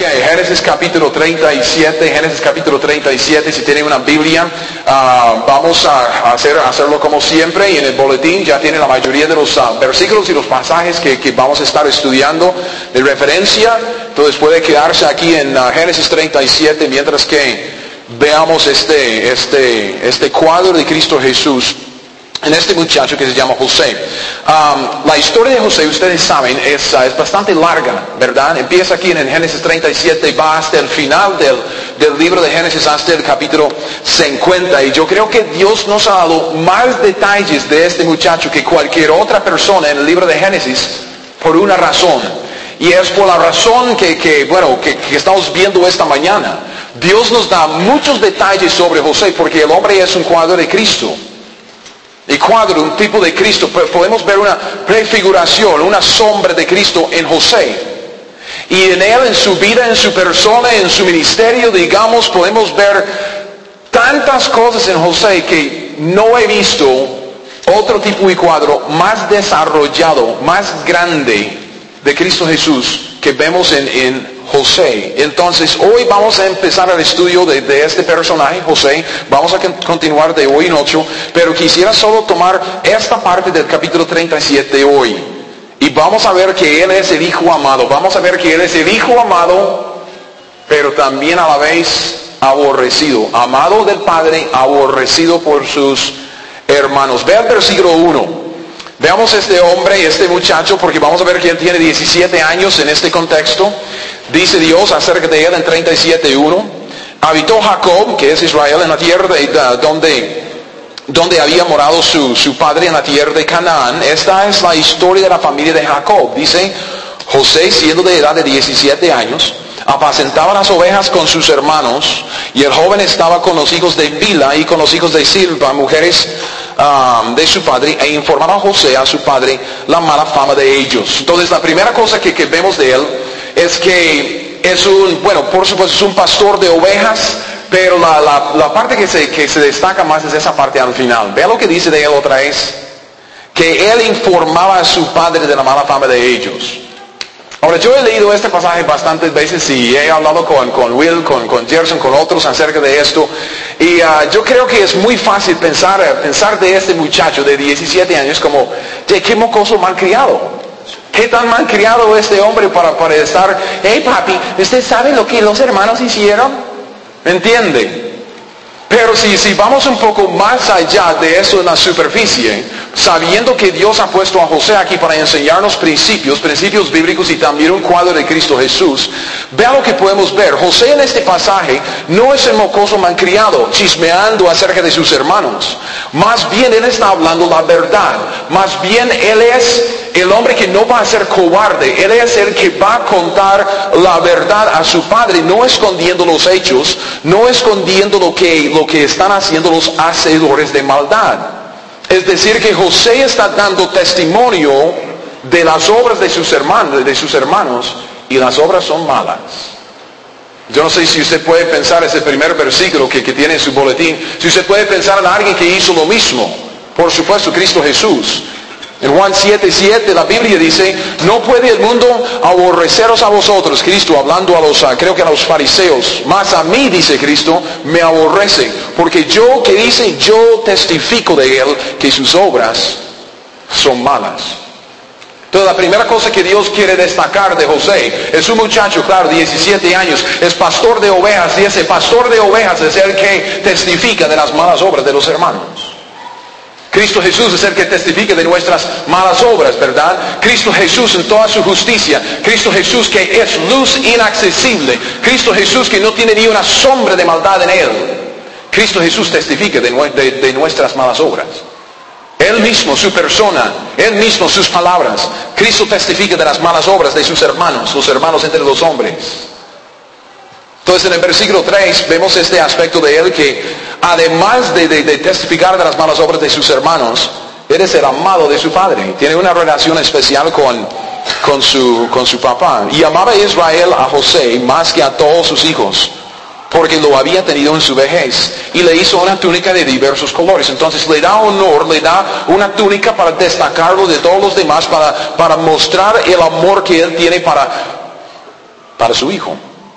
Ok, Génesis capítulo 37, si tiene una Biblia, vamos a hacerlo como siempre, y en el boletín ya tiene la mayoría de los versículos y los pasajes que vamos a estar estudiando de referencia. Entonces puede quedarse aquí en Génesis 37 mientras que veamos este cuadro de Cristo Jesús en este muchacho que se llama José. La historia de José, ustedes saben, es bastante larga, ¿verdad? Empieza aquí en Génesis 37, va hasta el final del libro de Génesis, hasta el capítulo 50. Y yo creo que Dios nos ha dado más detalles de este muchacho que cualquier otra persona en el libro de Génesis, por una razón. Y es por la razón que estamos viendo esta mañana. Dios nos da muchos detalles sobre José, porque el hombre es un cuadro de Cristo. Y cuadro, un tipo de Cristo, podemos ver una prefiguración, una sombra de Cristo en José. Y en él, en su vida, en su persona, en su ministerio, digamos, podemos ver tantas cosas en José que no he visto otro tipo de cuadro más desarrollado, más grande de Cristo Jesús que vemos en José. Entonces, hoy vamos a empezar el estudio de este personaje, José. Vamos a continuar de hoy en 8, pero quisiera solo tomar esta parte del capítulo 37 hoy. Y vamos a ver que Él es el Hijo amado. Vamos a ver que Él es el Hijo amado, pero también a la vez aborrecido. Amado del Padre, aborrecido por sus hermanos. Ve al versículo 1. Veamos este hombre, este muchacho, porque vamos a ver que él tiene 17 años en este contexto. Dice Dios acerca de él en 37:1. Habitó Jacob, que es Israel, en la tierra donde había morado su padre, en la tierra de Canaán. Esta es la historia de la familia de Jacob. Dice, José, siendo de edad de 17 años, apacentaba las ovejas con sus hermanos, y el joven estaba con los hijos de Bila y con los hijos de Silpa, mujeres de su padre, e informaba a José, a su padre, la mala fama de ellos. Entonces la primera cosa que vemos de él es que es por supuesto es un pastor de ovejas, pero la parte que se destaca más es esa parte al final. Vea lo que dice de él otra vez, que él informaba a su padre de la mala fama de ellos. Ahora, yo he leído este pasaje bastantes veces y he hablado con Will, con Gerson, con otros acerca de esto. Y yo creo que es muy fácil pensar de este muchacho de 17 años como, de qué mocoso malcriado. ¿Qué tan malcriado este hombre para estar, hey papi, ¿usted sabe lo que los hermanos hicieron? ¿Me entiende? Pero si vamos un poco más allá de eso en la superficie, sabiendo que Dios ha puesto a José aquí para enseñarnos principios bíblicos y también un cuadro de Cristo Jesús, vea lo que podemos ver. José en este pasaje no es el mocoso malcriado chismeando acerca de sus hermanos. Más bien él está hablando la verdad. Más bien él es el hombre que no va a ser cobarde. Él es el que va a contar la verdad a su padre, no escondiendo los hechos, no escondiendo lo que están haciendo los hacedores de maldad. Es decir, que José está dando testimonio de las obras de sus hermanos, y las obras son malas. Yo no sé si usted puede pensar ese primer versículo que tiene en su boletín, si usted puede pensar en alguien que hizo lo mismo. Por supuesto, Cristo Jesús. En Juan 7:7 la Biblia dice, no puede el mundo aborreceros a vosotros, Cristo hablando creo que a los fariseos, mas a mí, dice Cristo, me aborrece, porque yo testifico de él que sus obras son malas. Entonces la primera cosa que Dios quiere destacar de José es un muchacho, claro, 17 años, es pastor de ovejas, y ese pastor de ovejas es el que testifica de las malas obras de los hermanos. Cristo Jesús es el que testifica de nuestras malas obras, ¿verdad? Cristo Jesús en toda su justicia. Cristo Jesús que es luz inaccesible. Cristo Jesús que no tiene ni una sombra de maldad en él. Cristo Jesús testifica de nuestras malas obras. Él mismo, su persona, Él mismo, sus palabras. Cristo testifica de las malas obras de sus hermanos, los hermanos entre los hombres. Entonces en el versículo 3 vemos este aspecto de él que además de testificar de las malas obras de sus hermanos, él es el amado de su padre. Tiene una relación especial con su papá. Y amaba a Israel a José más que a todos sus hijos, porque lo había tenido en su vejez. Y le hizo una túnica de diversos colores. Entonces le da honor, le da una túnica para destacarlo de todos los demás, para mostrar el amor que él tiene para su hijo.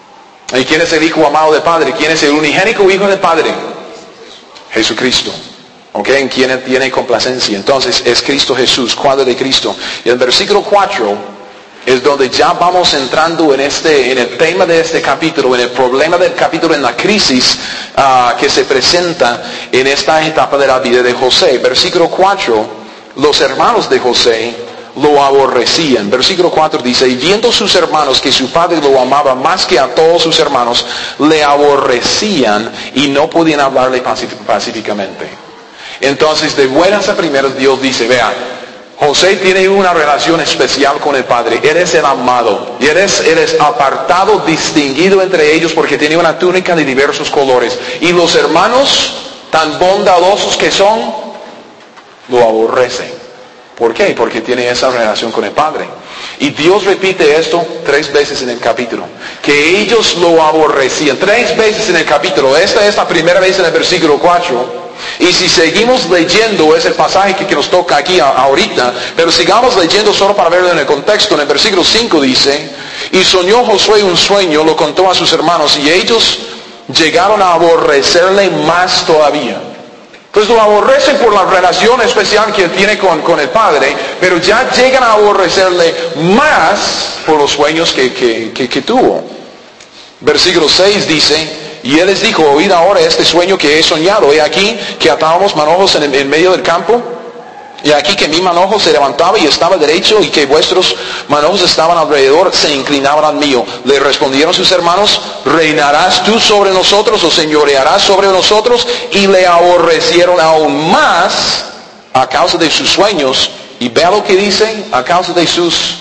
¿Y quién es el Hijo amado del Padre? ¿Quién es el unigénico Hijo del Padre? Jesucristo. ¿Ok? ¿En quién tiene complacencia? Entonces es Cristo Jesús, cuadro de Cristo. Y el versículo 4 es donde ya vamos entrando en el tema de este capítulo, en el problema del capítulo, en la crisis que se presenta en esta etapa de la vida de José. Versículo 4, los hermanos de José lo aborrecían. Versículo 4 dice, y viendo sus hermanos que su padre lo amaba más que a todos sus hermanos, le aborrecían y no podían hablarle pacíficamente. Entonces, de buenas a primeras, Dios dice, vea, José tiene una relación especial con el Padre. Él es el amado. Y él es apartado, distinguido entre ellos porque tiene una túnica de diversos colores. Y los hermanos, tan bondadosos que son, lo aborrecen. ¿Por qué? Porque tiene esa relación con el Padre. Y Dios repite esto 3 veces en el capítulo. Que ellos lo aborrecían. 3 veces en el capítulo. Esta es la primera vez en el versículo 4. Y si seguimos leyendo ese pasaje que nos toca aquí ahorita, pero sigamos leyendo solo para verlo en el contexto, en el versículo 5 dice, y soñó Josué un sueño, lo contó a sus hermanos, y ellos llegaron a aborrecerle más todavía. Entonces lo aborrecen por la relación especial que él tiene con el Padre, pero ya llegan a aborrecerle más por los sueños que tuvo. Versículo 6 dice, y él les dijo, oíd ahora este sueño que he soñado. He aquí que atábamos manojos en medio del campo. Y aquí que mi manojo se levantaba y estaba derecho, y que vuestros manojos estaban alrededor, se inclinaban al mío. Le respondieron sus hermanos, ¿reinarás tú sobre nosotros o señorearás sobre nosotros? Y le aborrecieron aún más a causa de sus sueños. Y vea lo que dice, a causa de sus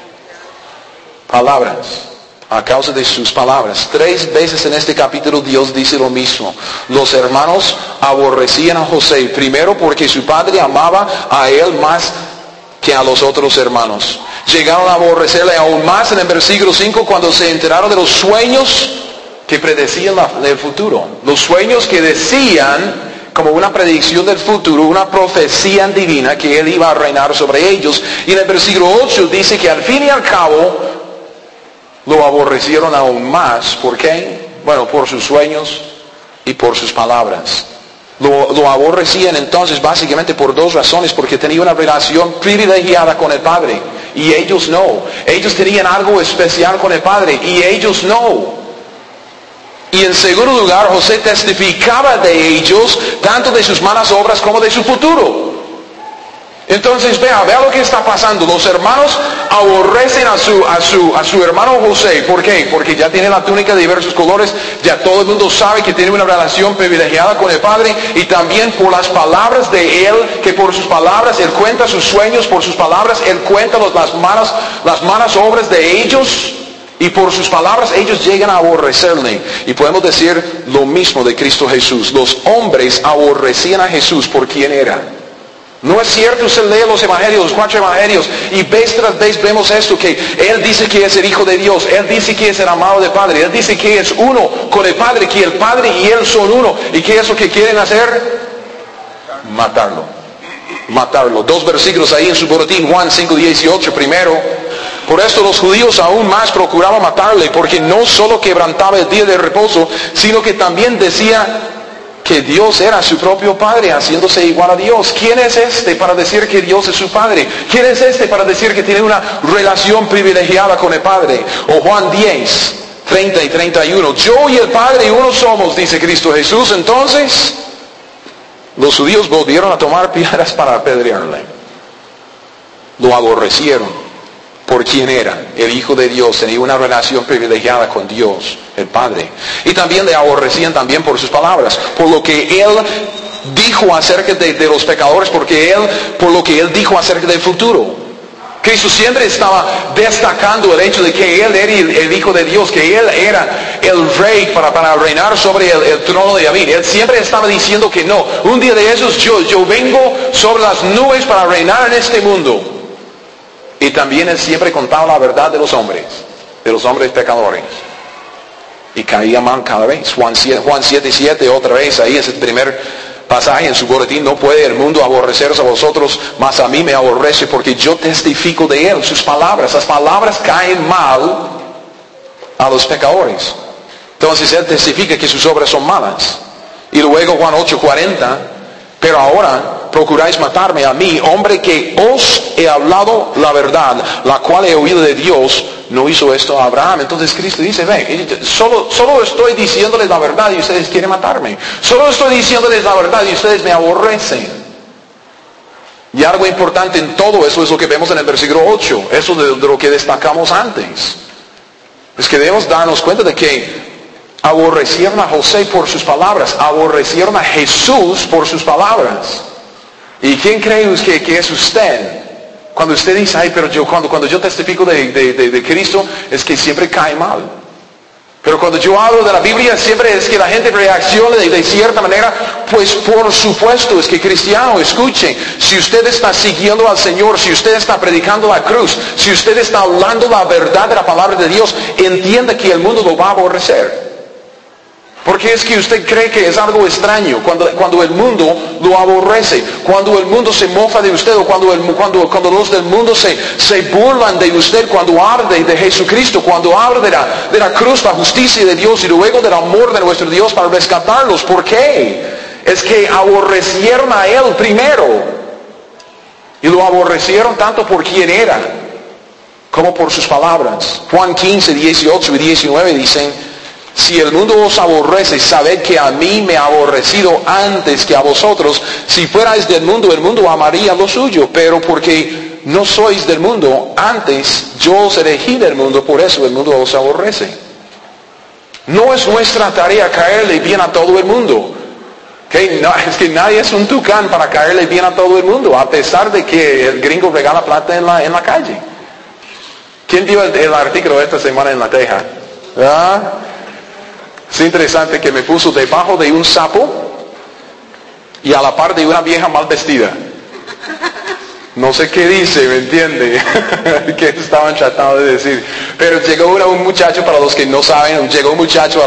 palabras. A causa de sus palabras. 3 veces en este capítulo Dios dice lo mismo. Los hermanos aborrecían a José. Primero porque su padre amaba a él más que a los otros hermanos. Llegaron a aborrecerle aún más en el versículo 5 cuando se enteraron de los sueños que predecían el futuro. Los sueños que decían como una predicción del futuro, una profecía divina que él iba a reinar sobre ellos. Y en el versículo 8 dice que al fin y al cabo lo aborrecieron aún más. ¿Por qué? Bueno, por sus sueños y por sus palabras. Lo aborrecían entonces básicamente por 2 razones. Porque tenía una relación privilegiada con el Padre y ellos no. Ellos tenían algo especial con el Padre y ellos no. Y en segundo lugar, José testificaba de ellos, tanto de sus malas obras como de su futuro. Entonces vea lo que está pasando. Los hermanos aborrecen a su hermano José. ¿Por qué? Porque ya tiene la túnica de diversos colores. Ya todo el mundo sabe que tiene una relación privilegiada con el Padre. Y también por las palabras de él, que por sus palabras él cuenta sus sueños. Por sus palabras él cuenta las malas obras de ellos. Y por sus palabras ellos llegan a aborrecerle. Y podemos decir lo mismo de Cristo Jesús. Los hombres aborrecían a Jesús por quien era. ¿No es cierto? Usted lee los evangelios, los 4 evangelios, y vez tras vez vemos esto, que él dice que es el Hijo de Dios, él dice que es el amado del Padre, él dice que es uno con el Padre, que el Padre y él son uno. ¿Y qué es lo que quieren hacer? Matarlo. 2 versículos ahí en su boletín, Juan 5:18. Primero, por esto los judíos aún más procuraban matarle, porque no solo quebrantaba el día de reposo, sino que también decía que Dios era su propio Padre, haciéndose igual a Dios. ¿Quién es este para decir que Dios es su Padre? ¿Quién es este para decir que tiene una relación privilegiada con el Padre? O Juan 10:30 y 31. Yo y el Padre uno somos, dice Cristo Jesús. Entonces, los judíos volvieron a tomar piedras para apedrearle. Lo aborrecieron por quien era, el Hijo de Dios. Tenía una relación privilegiada con Dios, el Padre. Y también le aborrecían también por sus palabras, por lo que él dijo acerca de los pecadores, por lo que él dijo acerca del futuro. Cristo siempre estaba destacando el hecho de que él era el Hijo de Dios, que él era el rey para reinar sobre el trono de David. Él siempre estaba diciendo que no, un día de esos yo vengo sobre las nubes para reinar en este mundo. Y también él siempre contaba la verdad de los hombres pecadores. Y caía mal cada vez. Juan 7:7, otra vez, ahí es el primer pasaje en su boletín. No puede el mundo aborreceros a vosotros, mas a mí me aborrece, porque yo testifico de él. Sus palabras, las palabras caen mal a los pecadores. Entonces él testifica que sus obras son malas. Y luego Juan 8:40, pero ahora procuráis matarme a mí, hombre que os he hablado la verdad, la cual he oído de Dios, no hizo esto a Abraham. Entonces Cristo dice, ven, solo estoy diciéndoles la verdad y ustedes quieren matarme. Solo estoy diciéndoles la verdad y ustedes me aborrecen. Y algo importante en todo eso es lo que vemos en el versículo 8, eso de lo que destacamos antes. Es que debemos darnos cuenta de que aborrecieron a José por sus palabras, aborrecieron a Jesús por sus palabras. ¿Y quién cree que es usted? Cuando usted dice, ay, pero cuando yo testifico de Cristo, es que siempre cae mal. Pero cuando yo hablo de la Biblia, siempre es que la gente reacciona de cierta manera. Pues por supuesto, es que cristiano, escuche, si usted está siguiendo al Señor, si usted está predicando la cruz, si usted está hablando la verdad de la palabra de Dios, entienda que el mundo lo va a aborrecer. Porque es que usted cree que es algo extraño cuando el mundo lo aborrece, cuando el mundo se mofa de usted, o cuando los del mundo se burlan de usted, cuando habla de Jesucristo, cuando habla de la cruz, la justicia de Dios y luego del amor de nuestro Dios para rescatarlos. ¿Por qué? Es que aborrecieron a Él primero. Y lo aborrecieron tanto por quien era, como por sus palabras. Juan 15, 18 y 19 dicen, si el mundo os aborrece, sabed que a mí me ha aborrecido antes que a vosotros. Si fuerais del mundo, el mundo amaría lo suyo. Pero porque no sois del mundo, antes yo os elegí del mundo, por eso el mundo os aborrece. No es nuestra tarea caerle bien a todo el mundo. ¿Okay? No, es que nadie es un tucán para caerle bien a todo el mundo, a pesar de que el gringo regala plata en la calle. ¿Quién dio el artículo esta semana en La Teja? ¿Ah? Es interesante que me puso debajo de un sapo y a la par de una vieja mal vestida. No sé qué dice, ¿me entiende? ¿Qué estaban tratando de decir? Pero llegó un muchacho, para los que no saben, llegó un muchacho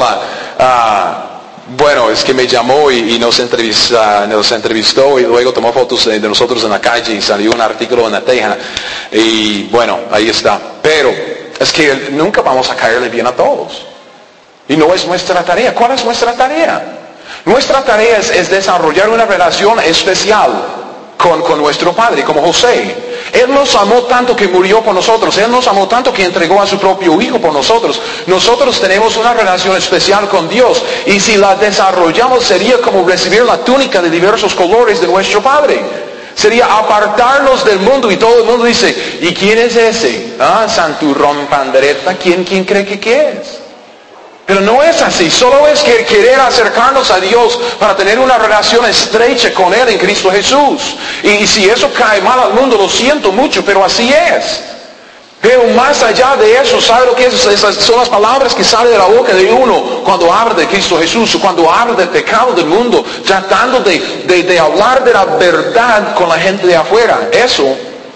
bueno, es que me llamó y nos entrevistó y luego tomó fotos de nosotros en la calle y salió un artículo en La Teja. Y bueno, ahí está. Pero es que nunca vamos a caerle bien a todos. Y no es nuestra tarea. ¿Cuál es nuestra tarea? Nuestra tarea es desarrollar una relación especial con nuestro Padre, como José. Él nos amó tanto que murió por nosotros. Él nos amó tanto que entregó a su propio Hijo por nosotros. Nosotros tenemos una relación especial con Dios. Y si la desarrollamos, sería como recibir la túnica de diversos colores de nuestro Padre. Sería apartarnos del mundo. Y todo el mundo dice, ¿y quién es ese? Santurrón pandereta. ¿Quién cree que es? Pero no es así, solo es que querer acercarnos a Dios para tener una relación estrecha con Él en Cristo Jesús. Y si eso cae mal al mundo, lo siento mucho, pero así es. Pero más allá de eso, ¿sabe lo que es? Esas son las palabras que salen de la boca de uno cuando habla de Cristo Jesús, o cuando habla del pecado del mundo, tratando de hablar de la verdad con la gente de afuera. Eso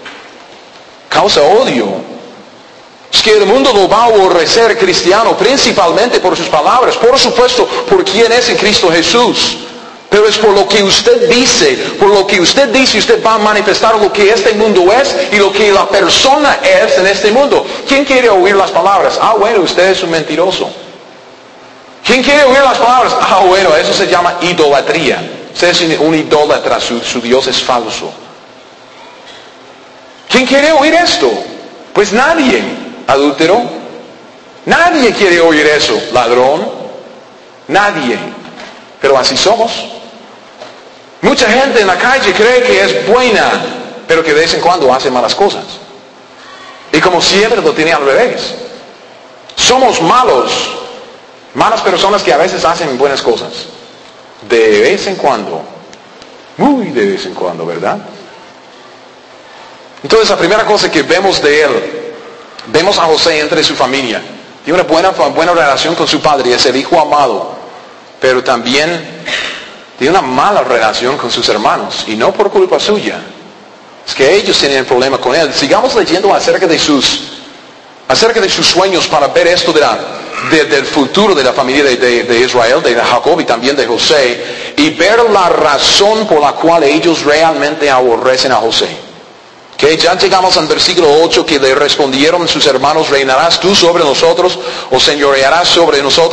causa odio. Es que el mundo lo va a aborrecer, cristiano, principalmente por sus palabras, por supuesto, por quién es en Cristo Jesús. Pero es por lo que usted dice, usted va a manifestar lo que este mundo es y lo que la persona es en este mundo. ¿Quién quiere oír las palabras? Bueno, usted es un mentiroso. ¿Quién quiere oír las palabras? Bueno, eso se llama idolatría. Usted es un idólatra, su Dios es falso. ¿Quién quiere oír esto? Pues nadie. Adúltero, nadie quiere oír eso. Ladrón, nadie. Pero así somos. Mucha gente en la calle cree que es buena, pero que de vez en cuando hace malas cosas. Y como siempre lo tiene al revés. Somos malas personas que a veces hacen buenas cosas. De vez en cuando. Muy de vez en cuando, ¿verdad? Entonces la primera cosa que vemos de él, vemos a José entre su familia. Tiene una buena relación con su padre, es el hijo amado. Pero también tiene una mala relación con sus hermanos. Y no por culpa suya. Es que ellos tienen problema con él. Sigamos leyendo acerca de sus sueños para ver esto del futuro de la familia de Israel, de Jacob y también de José. Y ver la razón por la cual ellos realmente aborrecen a José. Que ya llegamos al versículo 8, que le respondieron sus hermanos, ¿reinarás tú sobre nosotros o señorearás sobre nosotros?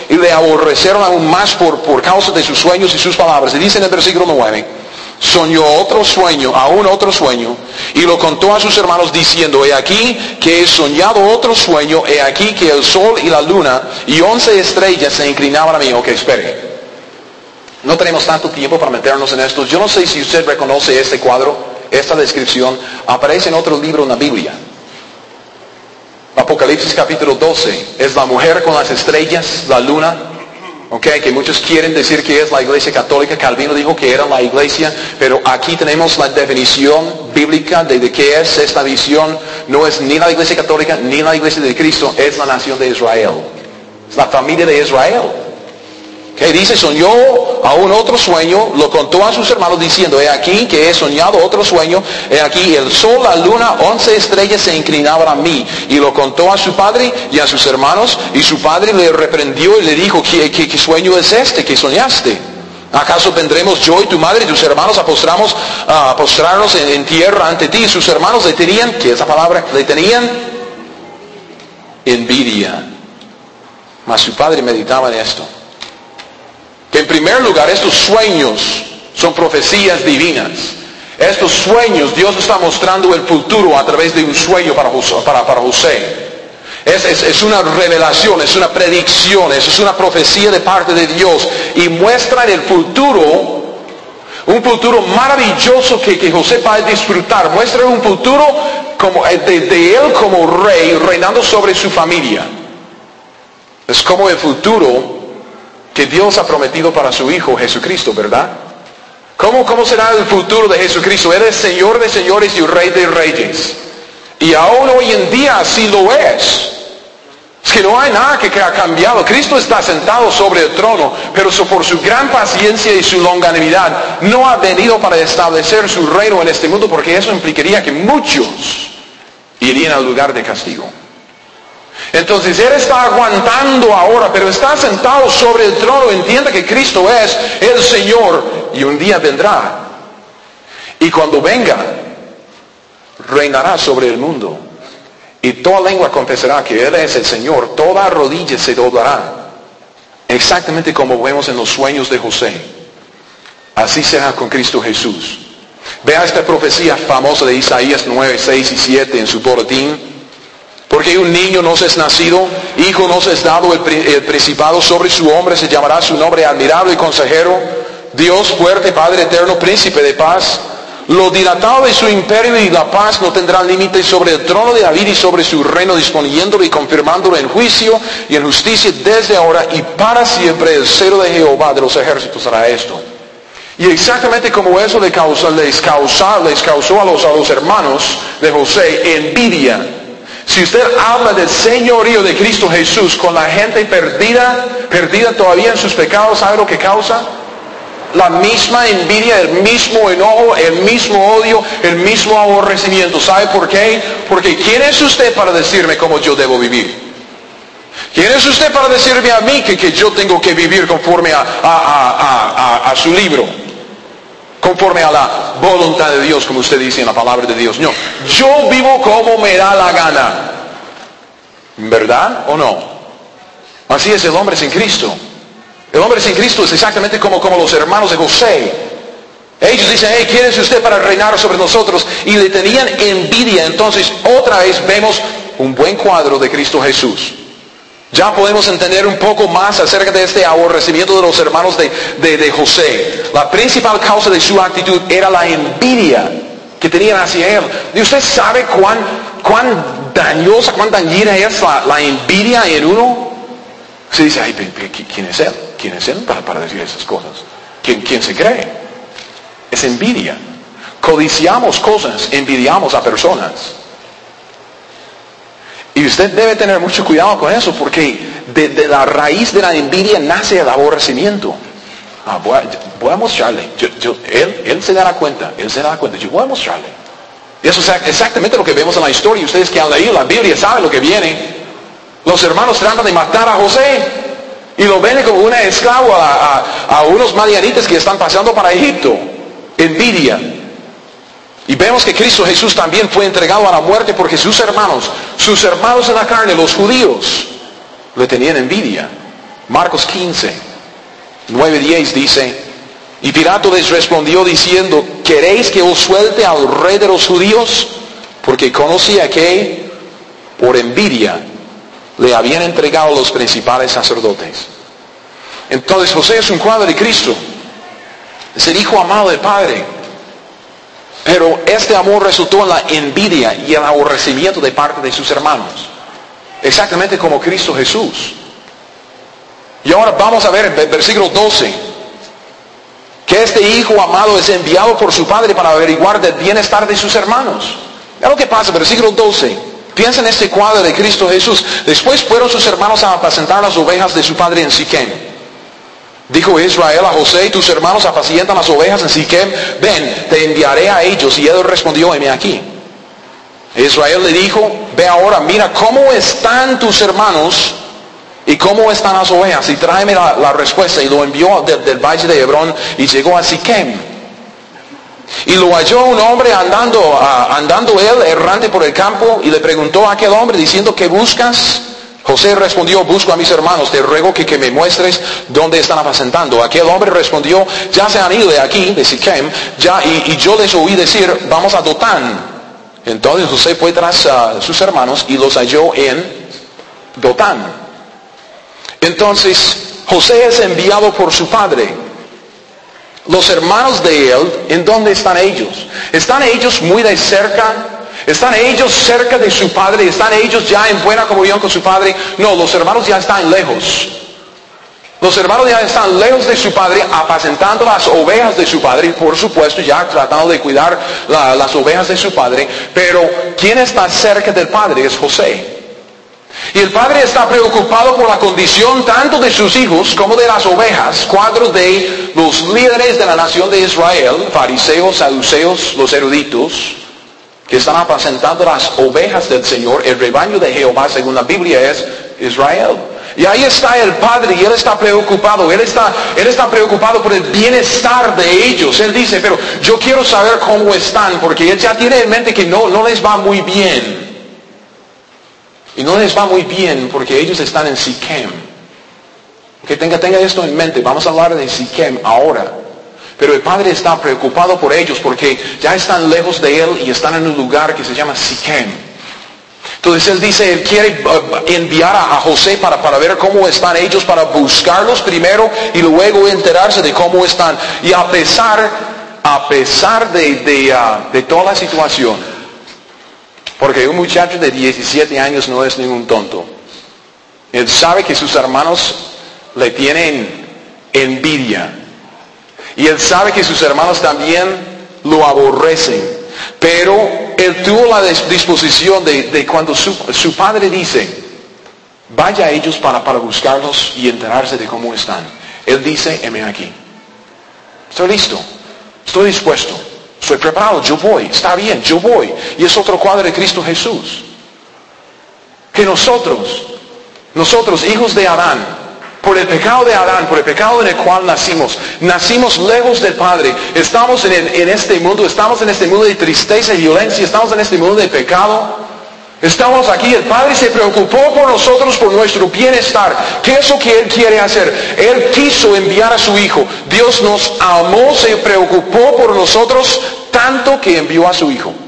y le aborrecieron aún más por causa de sus sueños y sus palabras. Y dice en el versículo 9, soñó otro sueño, aún otro sueño, y lo contó a sus hermanos diciendo, he aquí que he soñado otro sueño, he aquí que el sol y la luna y 11 estrellas se inclinaban a mí. Ok, espere. No tenemos tanto tiempo para meternos en esto. Yo no sé si usted reconoce este cuadro, esta descripción, aparece en otro libro en la Biblia. Apocalipsis capítulo 12, es la mujer con las estrellas, la luna, que muchos quieren decir que es la iglesia católica. Calvino dijo que era la iglesia, pero aquí tenemos la definición bíblica de qué es esta visión. No es ni la iglesia católica ni la iglesia de Cristo, es la nación de Israel, es la familia de Israel. Dice, soñó aún otro sueño, lo contó a sus hermanos diciendo, he aquí que he soñado otro sueño, he aquí el sol, la luna, 11 estrellas se inclinaban a mí. Y lo contó a su padre y a sus hermanos, y su padre le reprendió y le dijo, ¿qué sueño es este que soñaste? ¿Acaso vendremos yo y tu madre y tus hermanos a postrarnos en tierra ante ti? Y sus hermanos le tenían, ¿qué es la palabra? Le tenían envidia. Mas su padre meditaba en esto. Que en primer lugar estos sueños son profecías divinas. Estos sueños, Dios está mostrando el futuro a través de un sueño para José. Es una revelación, es una predicción, es una profecía de parte de Dios. Y muestra en el futuro, un futuro maravilloso que José va a disfrutar. Muestra un futuro como de él como rey, reinando sobre su familia. Es como el futuro que Dios ha prometido para su Hijo Jesucristo, ¿verdad? ¿Cómo será el futuro de Jesucristo? Él es Señor de señores y Rey de reyes. Y aún hoy en día así lo es. Es que no hay nada que ha cambiado. Cristo está sentado sobre el trono, pero por su gran paciencia y su longanimidad no ha venido para establecer su reino en este mundo, porque eso implicaría que muchos irían al lugar de castigo. Entonces Él está aguantando ahora, pero está sentado sobre el trono. Entienda que Cristo es el Señor y un día vendrá. Y cuando venga, reinará sobre el mundo. Y toda lengua confesará que Él es el Señor. Toda rodilla se doblará. Exactamente como vemos en los sueños de José. Así será con Cristo Jesús. Vea esta profecía famosa de Isaías 9, 6 y 7 en su boletín. Porque un niño nos es nacido, hijo nos es dado, el principado sobre su hombro, se llamará su nombre admirable y consejero, Dios fuerte, Padre eterno, príncipe de paz. Lo dilatado de su imperio y la paz no tendrá límite sobre el trono de David y sobre su reino, disponiéndolo y confirmándolo en juicio y en justicia desde ahora y para siempre. El celo de Jehová de los ejércitos hará esto. Y exactamente como eso les causó a los hermanos de José envidia. Si usted habla del señorío de Cristo Jesús con la gente perdida todavía en sus pecados, ¿sabe lo que causa? La misma envidia, el mismo enojo, el mismo odio, el mismo aborrecimiento. ¿Sabe por qué? Porque ¿quién es usted para decirme cómo yo debo vivir? ¿Quién es usted para decirme a mí que yo tengo que vivir conforme a su libro? Conforme a la voluntad de Dios, como usted dice en la palabra de Dios. No, yo vivo como me da la gana. ¿Verdad o no? Así es el hombre sin Cristo. El hombre sin Cristo es exactamente como los hermanos de José. Ellos dicen, hey, ¿quién es usted para reinar sobre nosotros? Y le tenían envidia. Entonces, otra vez vemos un buen cuadro de Cristo Jesús. Ya podemos entender un poco más acerca de este aborrecimiento de los hermanos de José. La principal causa de su actitud era la envidia que tenían hacia él. ¿Y usted sabe cuán dañosa, cuán dañina es la envidia en uno? Se dice, ay, ¿quién es él? ¿Quién es él para decir esas cosas? ¿Quién se cree? Es envidia. Codiciamos cosas, envidiamos a personas. Y usted debe tener mucho cuidado con eso, porque de la raíz de la envidia nace el aborrecimiento. Voy a mostrarle. Él se dará cuenta. Yo voy a mostrarle. Y eso es exactamente lo que vemos en la historia. Ustedes que han leído la Biblia saben lo que viene. Los hermanos tratan de matar a José y lo ven como un esclavo a unos madianitas que están pasando para Egipto. Envidia. Y vemos que Cristo Jesús también fue entregado a la muerte porque sus hermanos en la carne, los judíos, le tenían envidia. Marcos 15, 9-10 dice, y Pilato les respondió diciendo, ¿queréis que os suelte al rey de los judíos? Porque conocía que por envidia le habían entregado los principales sacerdotes. Entonces José es un cuadro de Cristo. Es el hijo amado del Padre. Pero este amor resultó en la envidia y el aborrecimiento de parte de sus hermanos. Exactamente como Cristo Jesús. Y ahora vamos a ver en el versículo 12. Que este hijo amado es enviado por su padre para averiguar del bienestar de sus hermanos. Mira lo que pasa, versículo 12. Piensa en este cuadro de Cristo Jesús. Después fueron sus hermanos a apacentar las ovejas de su padre en Siquem. Dijo Israel a José, tus hermanos apacientan las ovejas en Siquem, ven, te enviaré a ellos. Y él respondió, heme aquí. Israel le dijo, ve ahora, mira cómo están tus hermanos y cómo están las ovejas. Y tráeme la respuesta. Y lo envió del valle de Hebrón y llegó a Siquem. Y lo halló un hombre andando él errante por el campo, y le preguntó a aquel hombre diciendo, ¿qué buscas? José respondió, busco a mis hermanos, te ruego que me muestres dónde están apacentando. Aquel hombre respondió, ya se han ido de aquí, de Siquem, y yo les oí decir, vamos a Dotán. Entonces José fue tras sus hermanos y los halló en Dotán. Entonces José es enviado por su padre. Los hermanos de él, ¿en dónde están ellos? ¿Están ellos muy de cerca? ¿Están ellos cerca de su padre? ¿Están ellos ya en buena comunión con su padre? No, los hermanos ya están lejos. Los hermanos ya están lejos de su padre, apacentando las ovejas de su padre, y por supuesto ya tratando de cuidar las ovejas de su padre. Pero ¿quién está cerca del padre? Es José. Y el padre está preocupado por la condición tanto de sus hijos como de las ovejas. Cuadros de los líderes de la nación de Israel, fariseos, saduceos, los eruditos, que están apacentando las ovejas del Señor. El rebaño de Jehová, según la Biblia, es Israel. Y ahí está el padre y él está preocupado. Él está preocupado por el bienestar de ellos. Él dice, pero yo quiero saber cómo están, porque él ya tiene en mente que no les va muy bien. Y no les va muy bien porque ellos están en Siquem. Que tenga esto en mente. Vamos a hablar de Siquem ahora. Pero el padre está preocupado por ellos porque ya están lejos de él y están en un lugar que se llama Siquem. Entonces él dice, él quiere enviar a José para ver cómo están ellos, para buscarlos primero y luego enterarse de cómo están. Y a pesar de toda la situación, porque un muchacho de 17 años no es ningún tonto. Él sabe que sus hermanos le tienen envidia. Y él sabe que sus hermanos también lo aborrecen. Pero él tuvo la disposición de cuando su padre dice, vaya a ellos para buscarlos y enterarse de cómo están. Él dice, heme aquí. Estoy listo. Estoy dispuesto. Estoy preparado, yo voy, está bien, yo voy. Y es otro cuadro de Cristo Jesús. Que nosotros, hijos de Adán, por el pecado de Adán, por el pecado en el cual nacimos lejos del Padre. Estamos en este mundo de tristeza y violencia, estamos en este mundo de pecado. Estamos aquí, el Padre se preocupó por nosotros, por nuestro bienestar. ¿Qué es lo que Él quiere hacer? Él quiso enviar a su Hijo. Dios nos amó, se preocupó por nosotros, tanto que envió a su Hijo.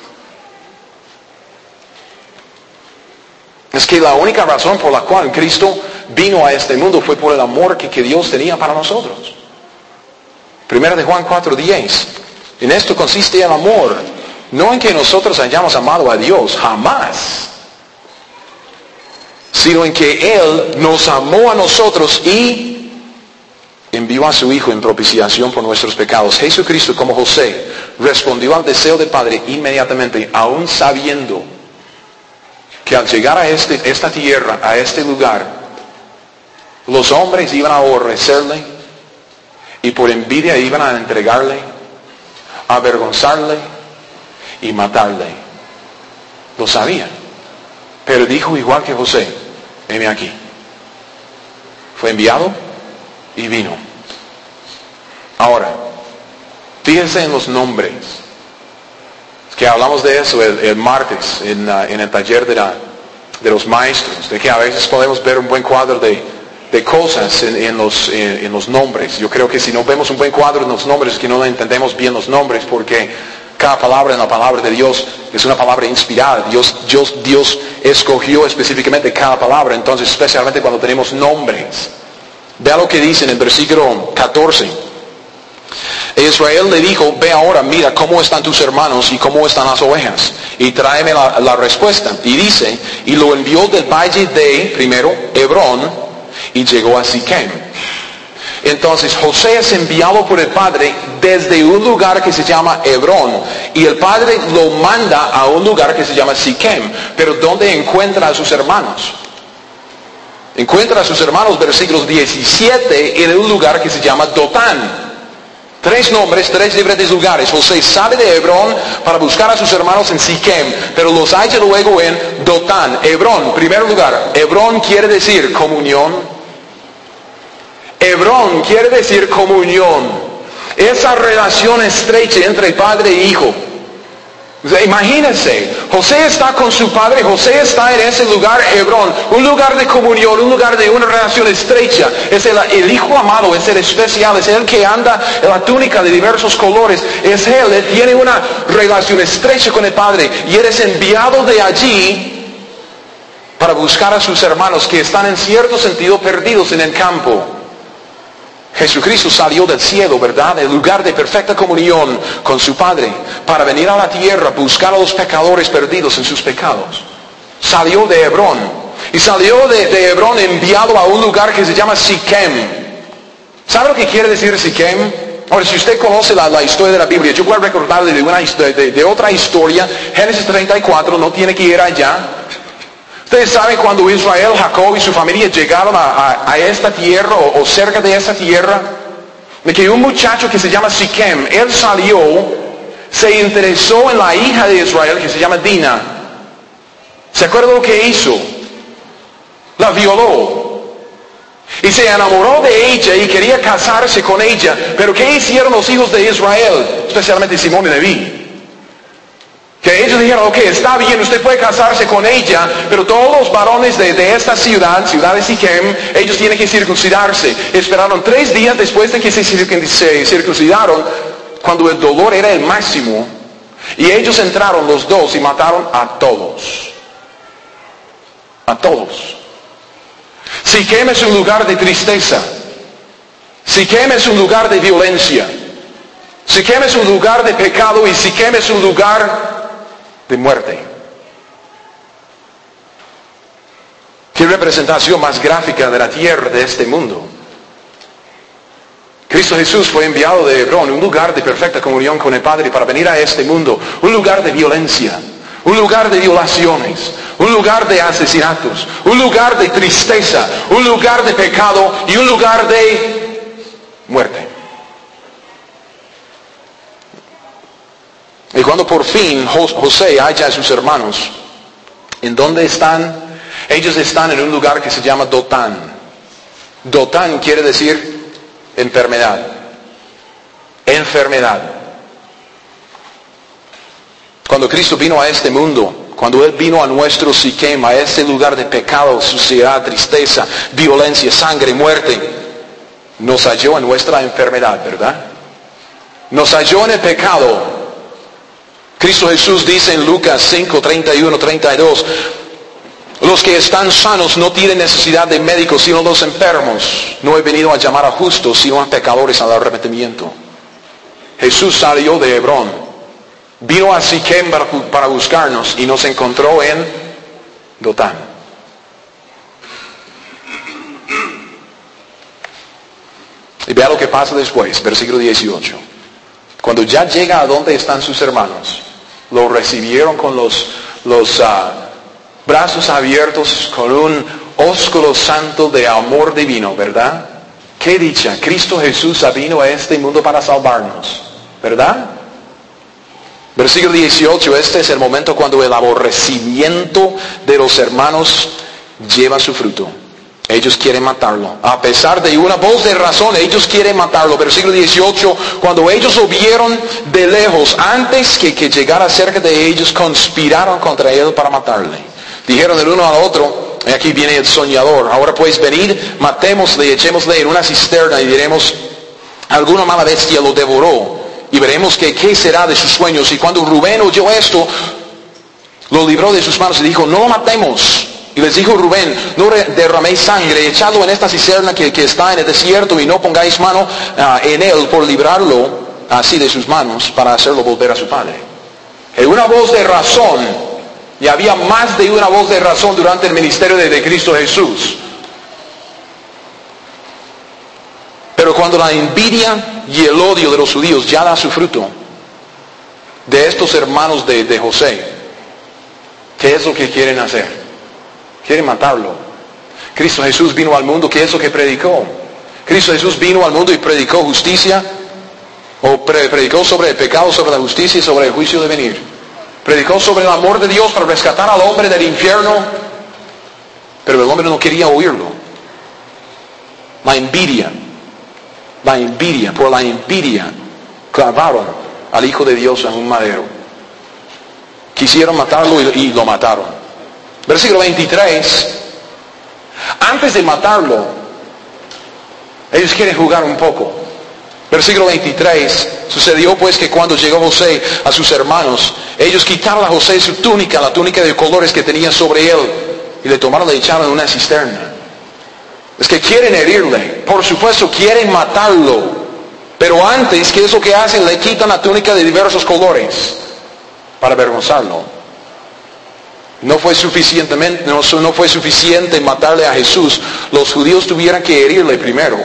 Es que la única razón por la cual Cristo vino a este mundo fue por el amor que Dios tenía para nosotros. 1 de Juan 4:10. En esto consiste el amor. No en que nosotros hayamos amado a Dios, jamás. Sino en que Él nos amó a nosotros y envió a su Hijo en propiciación por nuestros pecados. Jesucristo, como José, respondió al deseo del Padre inmediatamente, aún sabiendo que al llegar a esta tierra, a este lugar, los hombres iban a aborrecerle y por envidia iban a entregarle, a avergonzarle y matarle. Lo sabían. Pero dijo igual que José, heme aquí. Fue enviado y vino. Ahora, fíjense en los nombres. Es que hablamos de eso el martes en el taller de los maestros, de que a veces podemos ver un buen cuadro de de cosas en los nombres. Yo creo que si no vemos un buen cuadro en los nombres, es que no entendemos bien los nombres, porque cada palabra en la palabra de Dios es una palabra inspirada. Dios escogió específicamente cada palabra, entonces especialmente cuando tenemos nombres. Vea lo que dice en el versículo 14. Israel le dijo, ve ahora, mira cómo están tus hermanos y cómo están las ovejas, y tráeme la respuesta. Y dice, y lo envió del valle de, primero, Hebrón, y llegó a Siquem. Entonces José es enviado por el padre desde un lugar que se llama Hebrón, y el padre lo manda a un lugar que se llama Siquem. Pero ¿dónde encuentra a sus hermanos? Encuentra a sus hermanos, versículos 17, en un lugar que se llama Dotán. 3 nombres, 3 diferentes lugares. José sale de Hebrón para buscar a sus hermanos en Siquem, pero los halla luego en Dotán. Hebrón, primer lugar. Hebrón quiere decir comunión. Hebrón quiere decir comunión. Esa relación estrecha entre padre e hijo. Imagínense, José está con su padre, José está en ese lugar, Hebrón, un lugar de comunión, un lugar de una relación estrecha. Es el hijo amado, es el especial, es el que anda en la túnica de diversos colores. Es él tiene una relación estrecha con el padre, y él es enviado de allí para buscar a sus hermanos que están en cierto sentido perdidos en el campo. Jesucristo salió del cielo, ¿verdad? El lugar de perfecta comunión con su Padre, para venir a la tierra, buscar a los pecadores perdidos en sus pecados. Salió de Hebrón. Y salió de Hebrón enviado a un lugar que se llama Siquem. ¿Sabe lo que quiere decir Siquem? Ahora, si usted conoce la historia de la Biblia, yo voy a recordarle de otra historia. Génesis 34, no tiene que ir allá. Ustedes saben cuando Israel, Jacob y su familia llegaron a esta tierra o cerca de esta tierra, de que un muchacho que se llama Siquem, él salió, se interesó en la hija de Israel que se llama Dina. ¿Se acuerda lo que hizo? La violó. Y se enamoró de ella y quería casarse con ella. Pero ¿qué hicieron los hijos de Israel? Especialmente Simón y Leví. Que ellos dijeron, ok, está bien, usted puede casarse con ella, pero todos los varones de esta ciudad de Siquem, ellos tienen que circuncidarse. Esperaron 3 días después de que se circuncidaron, cuando el dolor era el máximo, y ellos entraron los dos y mataron a todos. A todos. Siquem es un lugar de tristeza. Siquem es un lugar de violencia. Siquem es un lugar de pecado, y Siquem es un lugar de muerte. ¿Qué representación más gráfica de la tierra, de este mundo? Cristo Jesús fue enviado de Hebrón, un lugar de perfecta comunión con el Padre, para venir a este mundo, un lugar de violencia, un lugar de violaciones, un lugar de asesinatos, un lugar de tristeza, un lugar de pecado y un lugar de muerte. Y cuando por fin José halla a sus hermanos, ¿en dónde están? Ellos están en un lugar que se llama Dotán. Dotán quiere decir enfermedad. Enfermedad. Cuando Cristo vino a este mundo, cuando Él vino a nuestro Siquem, a este lugar de pecado, suciedad, tristeza, violencia, sangre, muerte, nos halló en nuestra enfermedad, ¿verdad? Nos halló en el pecado. Cristo Jesús dice en Lucas 5, 31, 32, los que están sanos no tienen necesidad de médicos, sino los enfermos. No he venido a llamar a justos, sino a pecadores al arrepentimiento. Jesús salió de Hebrón, vino a Siquem para buscarnos, y nos encontró en Dotán. Y vea lo que pasa después, versículo 18. Cuando ya llega a donde están sus hermanos, lo recibieron con los brazos abiertos, con un ósculo santo de amor divino, ¿verdad? Qué dicha, Cristo Jesús vino a este mundo para salvarnos, ¿verdad? Versículo 18, este es el momento cuando el aborrecimiento de los hermanos lleva su fruto. Ellos quieren matarlo. A pesar de una voz de razón, ellos quieren matarlo. Versículo 18, cuando ellos lo vieron de lejos, antes que llegara cerca de ellos, conspiraron contra él para matarle. Dijeron el uno al otro, Y aquí viene el soñador. Ahora pues venid, matémosle, echémosle en una cisterna y diremos, alguna mala bestia lo devoró. Y veremos qué será de sus sueños. Y cuando Rubén oyó esto, lo libró de sus manos y dijo, no lo matemos. Y les dijo Rubén, no derraméis sangre, echadlo en esta cisterna que está en el desierto y no pongáis mano en él por librarlo así de sus manos para hacerlo volver a su padre. En una voz de razón, y había más de una voz de razón durante el ministerio de Cristo Jesús. Pero cuando la envidia y el odio de los judíos ya da su fruto, de estos hermanos de José, ¿qué es lo que quieren hacer? Quieren matarlo. Cristo Jesús vino al mundo, ¿qué es lo que predicó? Cristo Jesús vino al mundo y predicó justicia, o predicó sobre el pecado, sobre la justicia y sobre el juicio de venir. Predicó sobre el amor de Dios para rescatar al hombre del infierno, pero el hombre no quería oírlo. La envidia, por la envidia, clavaron al Hijo de Dios en un madero. Quisieron matarlo y lo mataron. Versículo 23, antes de matarlo, ellos quieren jugar un poco. Versículo 23, sucedió pues que cuando llegó José a sus hermanos, ellos quitaron a José su túnica, la túnica de colores que tenía sobre él, y le tomaron y le echaron en una cisterna. Es que quieren herirle, por supuesto quieren matarlo, pero antes, ¿qué es lo que hacen? Le quitan la túnica de diversos colores para avergonzarlo. No fue suficiente matarle a Jesús. Los judíos tuvieron que herirle primero.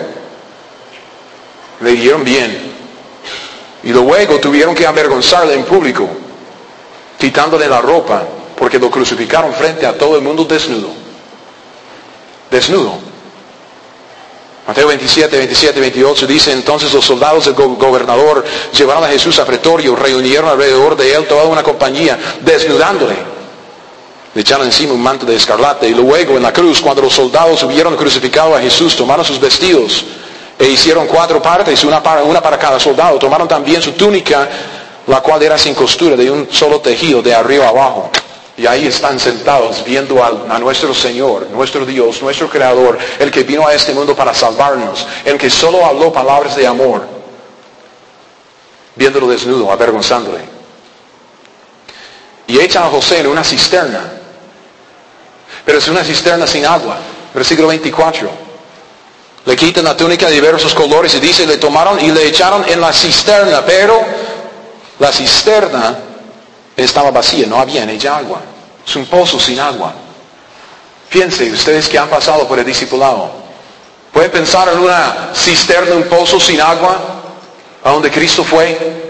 Le hirieron bien. Y luego tuvieron que avergonzarle en público, quitándole la ropa, porque lo crucificaron frente a todo el mundo desnudo. Desnudo. Mateo 27, 28 dice, entonces los soldados del gobernador llevaron a Jesús a pretorio, reunieron alrededor de él toda una compañía, desnudándole. Le echaron encima un manto de escarlata y luego en la cruz, cuando los soldados hubieron crucificado a Jesús, tomaron sus vestidos e hicieron 4 partes, una para cada soldado. Tomaron también su túnica, la cual era sin costura, de un solo tejido, de arriba a abajo. Y ahí están sentados viendo a nuestro Señor, nuestro Dios, nuestro Creador, el que vino a este mundo para salvarnos, el que solo habló palabras de amor, viéndolo desnudo, avergonzándole. Y echan a José en una cisterna. Pero es una cisterna sin agua. Versículo 24. Le quitan la túnica de diversos colores y dice, le tomaron y le echaron en la cisterna, pero la cisterna estaba vacía, no había en ella agua. Es un pozo sin agua. Fíjense, ustedes que han pasado por el discipulado, ¿pueden pensar en una cisterna, un pozo sin agua, a donde Cristo fue?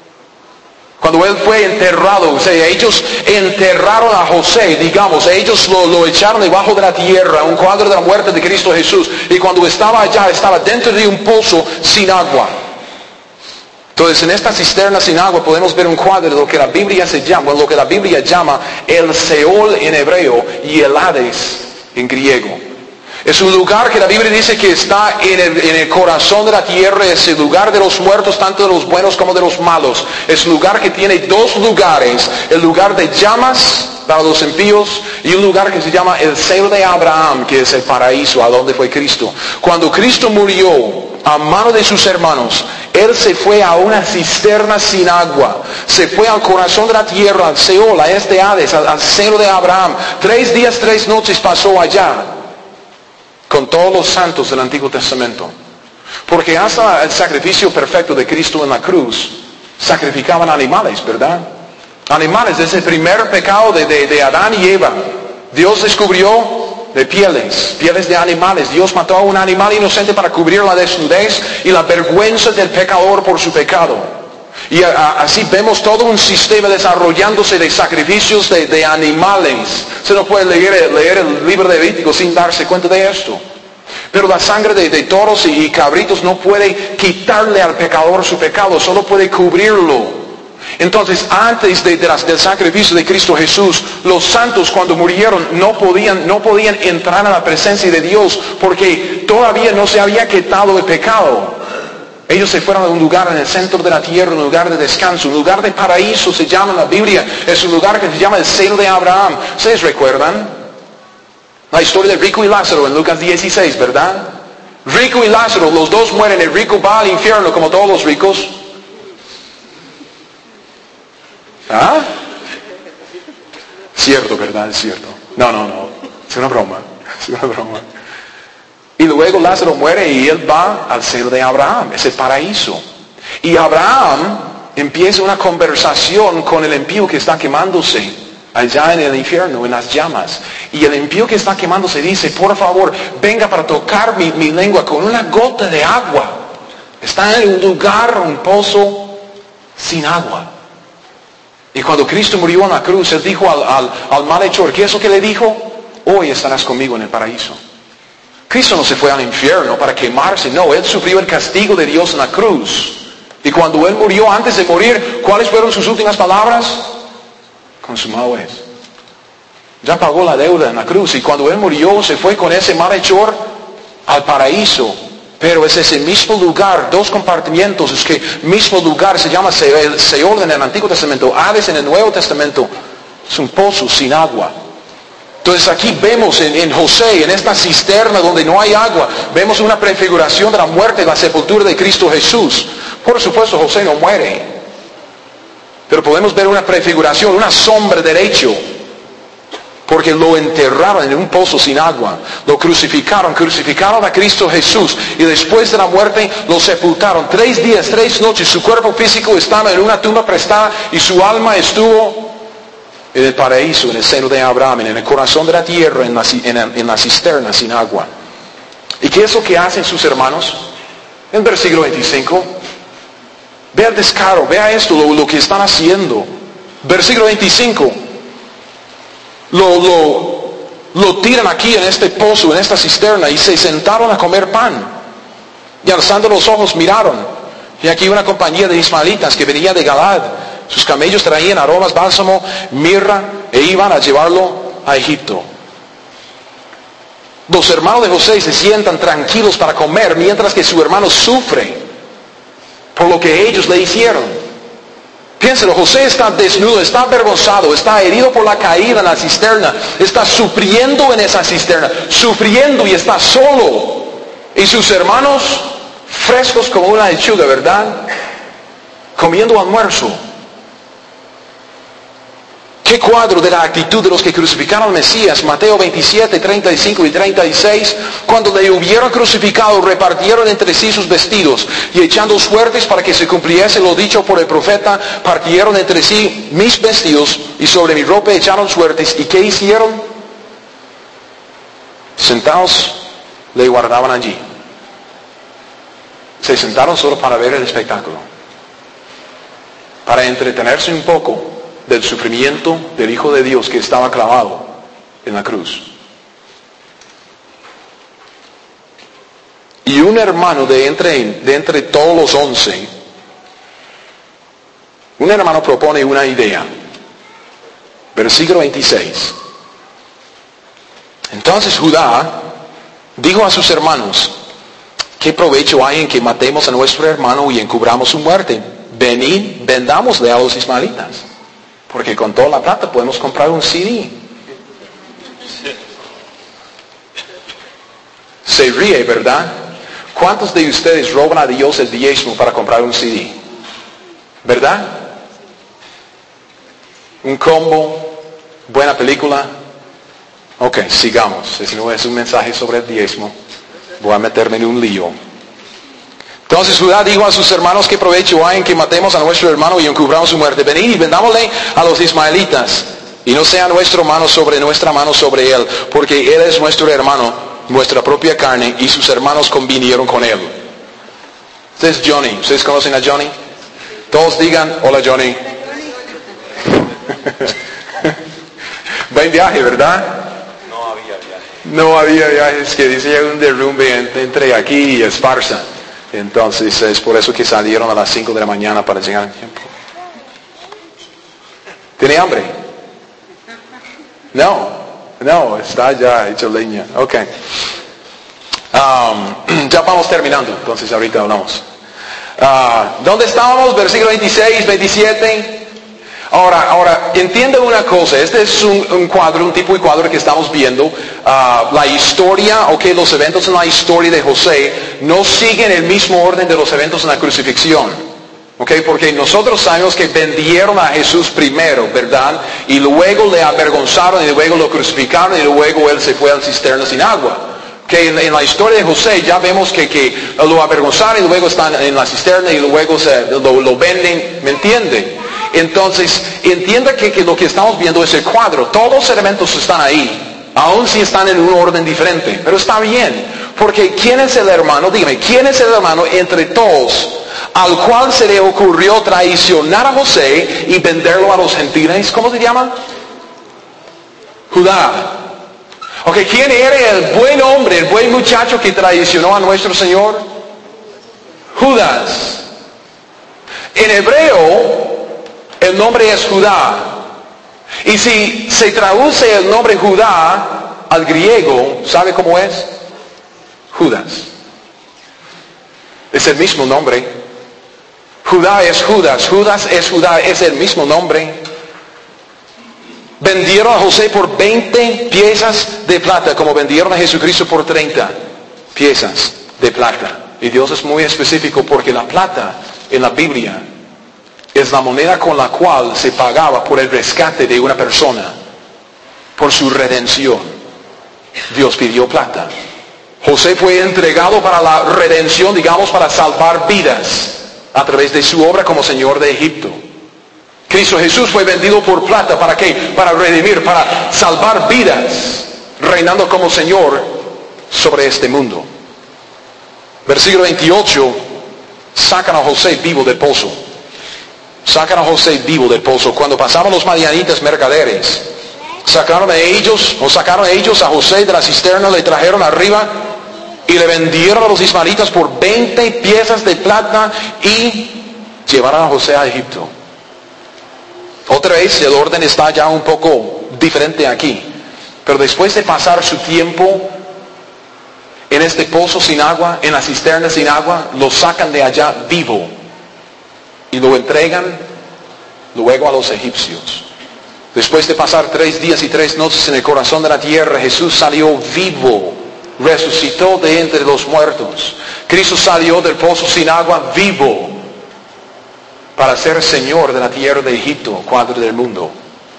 Cuando él fue enterrado, o sea, ellos enterraron a José, digamos, ellos lo echaron debajo de la tierra, un cuadro de la muerte de Cristo Jesús, y cuando estaba allá, estaba dentro de un pozo sin agua. Entonces, en esta cisterna sin agua podemos ver un cuadro de lo que la Biblia llama el Seol en hebreo y el Hades en griego. Es un lugar que la Biblia dice que está en el corazón de la tierra, es el lugar de los muertos, tanto de los buenos como de los malos. Es un lugar que tiene 2 lugares, el lugar de llamas para los impíos y un lugar que se llama el seno de Abraham, que es el paraíso, a donde fue Cristo. Cuando Cristo murió a mano de sus hermanos, Él se fue a una cisterna sin agua, se fue al corazón de la tierra, al Seol, a este Hades, al seno de Abraham. 3 días, 3 noches pasó allá, con todos los santos del Antiguo Testamento. Porque hasta el sacrificio perfecto de Cristo en la cruz, sacrificaban animales, ¿verdad? Animales, desde el primer pecado de Adán y Eva. Dios descubrió de pieles de animales. Dios mató a un animal inocente para cubrir la desnudez y la vergüenza del pecador por su pecado. Y así vemos todo un sistema desarrollándose de sacrificios de animales. Se no puede leer el libro de Levítico sin darse cuenta de esto. Pero la sangre de toros y cabritos no puede quitarle al pecador su pecado, solo puede cubrirlo. Entonces, antes del sacrificio de Cristo Jesús, los santos cuando murieron no podían entrar a la presencia de Dios porque todavía no se había quitado el pecado. Ellos se fueron a un lugar en el centro de la tierra, un lugar de descanso, un lugar de paraíso, se llama en la Biblia. Es un lugar que se llama el seno de Abraham. ¿Ustedes recuerdan? La historia de rico y Lázaro en Lucas 16, ¿verdad? Rico y Lázaro, los dos mueren. El rico va al infierno como todos los ricos. ¿Ah? Cierto, ¿verdad? Es cierto. No. Es una broma. Y luego Lázaro muere y él va al seno de Abraham, ese paraíso. Y Abraham empieza una conversación con el impío que está quemándose allá en el infierno, en las llamas. Y el impío que está quemándose dice, por favor, venga para tocar mi lengua con una gota de agua. Está en un lugar, un pozo sin agua. Y cuando Cristo murió en la cruz, Él dijo al malhechor, ¿qué es lo que le dijo? Hoy estarás conmigo en el paraíso. Cristo no se fue al infierno para quemarse, no, Él sufrió el castigo de Dios en la cruz. Y cuando Él murió, antes de morir, ¿cuáles fueron sus últimas palabras? Consumado es. Ya pagó la deuda en la cruz. Y cuando Él murió, se fue con ese malhechor al paraíso. Pero es ese mismo lugar, dos compartimientos, es que mismo lugar se llama Seol en el Antiguo Testamento, Hades en el Nuevo Testamento. Es un pozo sin agua. Entonces aquí vemos en José, en esta cisterna donde no hay agua, vemos una prefiguración de la muerte y la sepultura de Cristo Jesús. Por supuesto, José no muere. Pero podemos ver una prefiguración, una sombra derecho. Porque lo enterraron en un pozo sin agua. Lo crucificaron a Cristo Jesús. Y después de la muerte lo sepultaron. 3 días, 3 noches. Su cuerpo físico estaba en una tumba prestada y su alma estuvo en el paraíso, en el seno de Abraham, en el corazón de la tierra, en la cisterna sin agua. ¿Y qué es lo que hacen sus hermanos? En el versículo 25. Vea el descaro, vea esto, lo que están haciendo. Versículo 25. Lo tiran aquí en este pozo, en esta cisterna, y se sentaron a comer pan. Y alzando los ojos miraron. Y aquí una compañía de ismaelitas que venía de Galaad. Sus camellos traían aromas, bálsamo, mirra, e iban a llevarlo a Egipto. Los hermanos de José se sientan tranquilos para comer, mientras que su hermano sufre por lo que ellos le hicieron. Piénselo, José está desnudo, está avergonzado, está herido por la caída en la cisterna, está sufriendo en esa cisterna, sufriendo y está solo. Y sus hermanos, frescos como una lechuga, ¿verdad? Comiendo almuerzo. ¿Qué cuadro de la actitud de los que crucificaron al Mesías? Mateo 27, 35 y 36. Cuando le hubieron crucificado, repartieron entre sí sus vestidos, y echando suertes para que se cumpliese lo dicho por el profeta, partieron entre sí mis vestidos, y sobre mi ropa echaron suertes. ¿Y qué hicieron? Sentados, le guardaban allí. Se sentaron solo para ver el espectáculo, para entretenerse un poco del sufrimiento del Hijo de Dios que estaba clavado en la cruz. Y un hermano de entre todos los 11, un hermano propone una idea. Versículo 26. Entonces Judá dijo a sus hermanos, ¿qué provecho hay en que matemos a nuestro hermano y encubramos su muerte? Venid, vendámosle a los ismaelitas. Porque con toda la plata podemos comprar un CD. Se ríe, ¿verdad? ¿Cuántos de ustedes roban a Dios el diezmo para comprar un CD? ¿Verdad? Un combo, buena película. Ok, sigamos. Ese no es un mensaje sobre el diezmo. Voy a meterme en un lío. Entonces Judá dijo a sus hermanos, ¿qué provecho hay en que matemos a nuestro hermano y encubramos su muerte? Venid y vendámosle a los ismaelitas, y no sea nuestra mano sobre él, porque él es nuestro hermano, nuestra propia carne, y sus hermanos convinieron con él. Este es Johnny. ¿Ustedes conocen a Johnny? Todos digan, hola Johnny. Va en viaje, ¿verdad? No había viajes, que dice un derrumbe entre aquí y Esparza. Entonces es por eso que salieron a las 5 de la mañana para llegar a tiempo. ¿Tiene hambre? No, está ya hecho leña. Ok. Ya vamos terminando, entonces ahorita hablamos. ¿Dónde estábamos? Versículo 26, 27. Ahora, entiende una cosa, este es un cuadro, un tipo de cuadro que estamos viendo, la historia, los eventos en la historia de José no siguen el mismo orden de los eventos en la crucifixión. Porque nosotros sabemos que vendieron a Jesús primero, ¿verdad? Y luego le avergonzaron y luego lo crucificaron y luego él se fue al cisterna sin agua. En la historia de José ya vemos que lo avergonzaron y luego están en la cisterna y luego lo venden, ¿me entiende? Entonces, entienda que lo que estamos viendo es el cuadro. Todos los elementos están ahí, aun si están en un orden diferente. Pero está bien, porque ¿quién es el hermano? Dígame, ¿quién es el hermano entre todos al cual se le ocurrió traicionar a José y venderlo a los gentiles? ¿Cómo se llama? Judá. ¿Quién era el buen hombre, el buen muchacho que traicionó a nuestro Señor? Judas. En hebreo, el nombre es Judá. Y si se traduce el nombre Judá al griego, ¿sabe cómo es? Judas. Es el mismo nombre. Judá es Judas, Judas es Judá, es el mismo nombre. Vendieron a José por 20 piezas de plata, como vendieron a Jesucristo por 30 piezas de plata. Y Dios es muy específico porque la plata en la Biblia es la moneda con la cual se pagaba por el rescate de una persona, por su redención. Dios pidió plata. José fue entregado para la redención, digamos, para salvar vidas a través de su obra como Señor de Egipto. Cristo Jesús fue vendido por plata, ¿para qué? Para redimir, para salvar vidas, reinando como Señor sobre este mundo. Versículo 28, sacan a José vivo del pozo. Sacan a José vivo del pozo. Cuando pasaban los madianitas mercaderes, sacaron ellos a José de la cisterna, le trajeron arriba y le vendieron a los ismaelitas por 20 piezas de plata y llevaron a José a Egipto. Otra vez el orden está ya un poco diferente aquí. Pero después de pasar su tiempo en este pozo sin agua, en la cisterna sin agua, lo sacan de allá vivo y lo entregan luego a los egipcios. Después de pasar 3 días y 3 noches en el corazón de la tierra, Jesús salió vivo, resucitó de entre los muertos. Cristo salió del pozo sin agua vivo para ser Señor de la tierra de Egipto, cuadro del mundo.